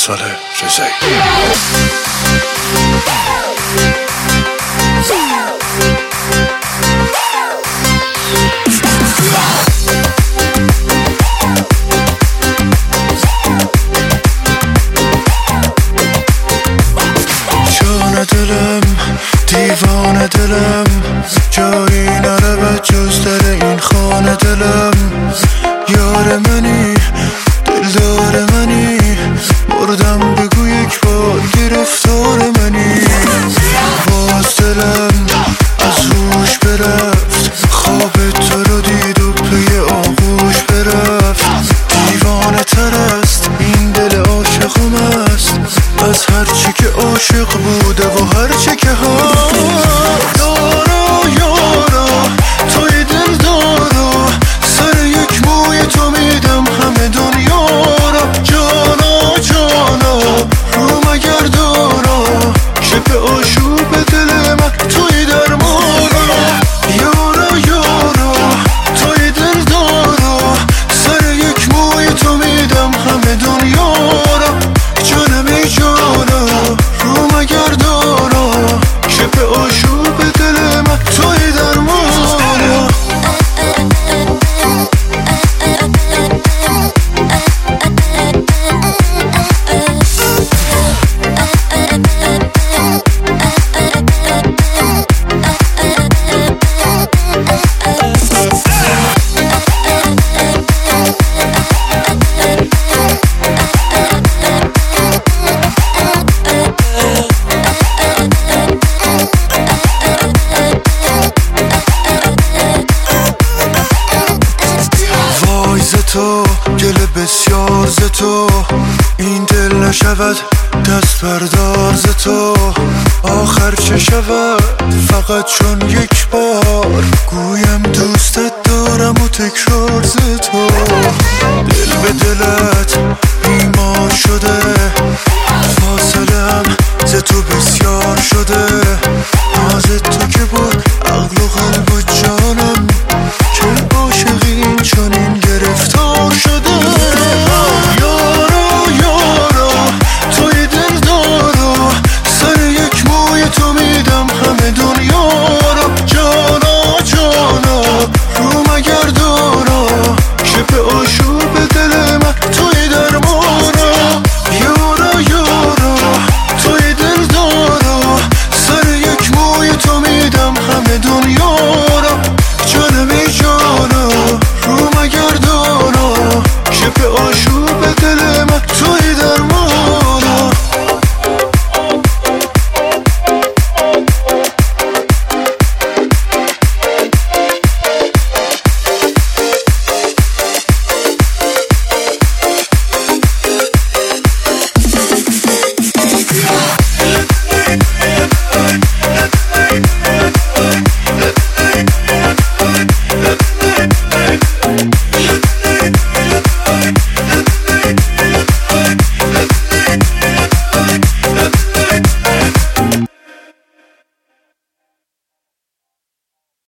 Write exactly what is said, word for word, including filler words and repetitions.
سال رضایی. جان دلم دیوان دلم جایی نره جز در این خانه دلم. یار منی دلدار منی مردم بگو یک بار گرفتار منی. باز دلم از روش برفت خواب تو رو دید و پی آغوش برفت. دیوانه تر است این دل عاشقم است از هرچی که عاشق بوده و هرچی که هست. یارا یارا توی دل دارا سر یک موی تو میدم همه دنیا را. جانا جانا رو مگر دارا شب آشوب دل من توی درمانا. یارا یارا توی دل دارا سر یک موی تو میدم همه دنیا را. جانم ای جانا رو مگر دارا شب آشوب دل من توی درمانا. تو گل بسیار ز تو این دل نشود دست بردار ز تو. آخر چه شود فقط چون یک بار گویم دوستت دارم و تکرار ز تو. دل به دلت